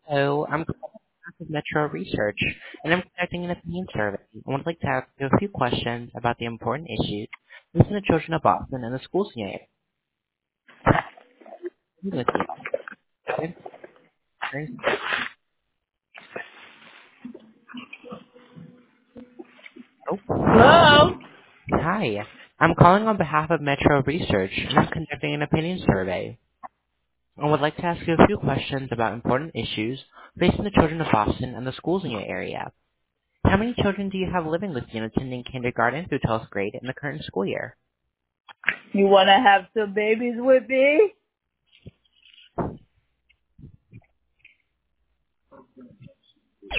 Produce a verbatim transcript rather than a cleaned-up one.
Hello, I'm calling with Metro Research, and I'm conducting an opinion survey. I would like to ask you a few questions about the important issues facing the children of Boston and the schools in your area. With you. Oh, Hello? hi. I'm calling on behalf of Metro Research, and I'm conducting an opinion survey. I would like to ask you a few questions about important issues facing the children of Boston and the schools in your area. How many children do you have living with you and attending kindergarten through twelfth grade in the current school year? You want to have some babies with me?